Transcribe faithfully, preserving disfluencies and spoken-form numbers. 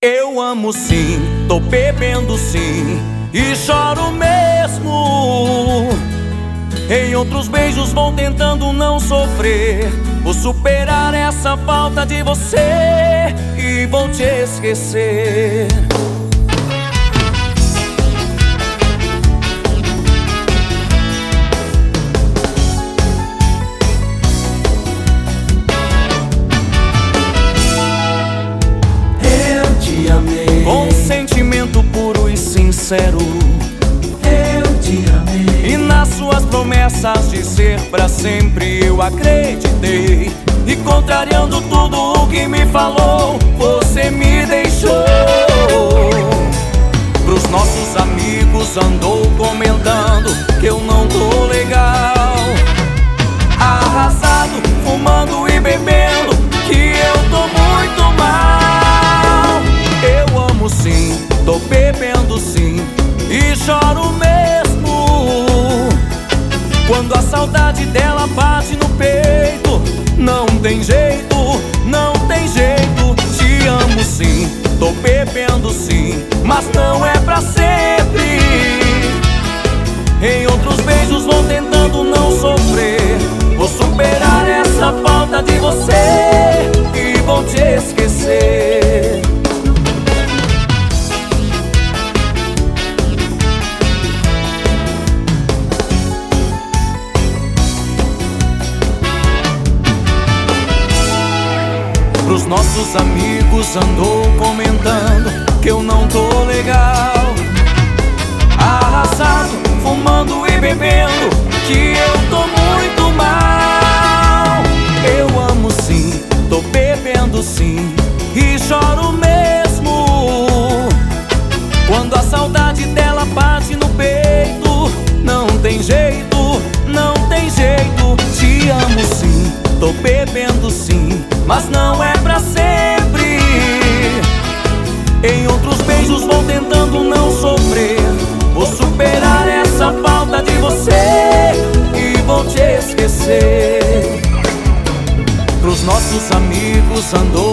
Eu amo sim, tô bebendo sim e choro mesmo. Em outros beijos vou tentando não sofrer. Vou superar essa falta de você e vou te esquecer. Com sentimento puro e sincero, eu te amei. E nas suas promessas de ser pra sempre eu acreditei. E contrariando tudo o que me falou, você me deixou. Pros nossos amigos andou comentando que eu não tô legal. Arrasado, fumando e bebendo, que eu tô muito mal. Eu amo sim, tô bebendo sim e choro mesmo. Quando a saudade dela bate no peito, não tem jeito, não tem jeito. Te amo sim, tô bebendo sim, mas não é pra sempre. Em outros beijos vou tentando não sofrer. Vou superar essa falta de você e vou te esquecer. Pros nossos amigos andou comentando que eu não tô legal. Arrasado, fumando e bebendo, que eu tô muito mal. Eu amo sim, tô bebendo sim e choro mesmo. Quando a saudade dela bate no peito, não tem jeito, não tem jeito. Te amo sim, tô bebendo sim, mas não é pra sempre. Em outros beijos vou tentando não sofrer. Vou superar essa falta de você e vou te esquecer. Pros nossos amigos andou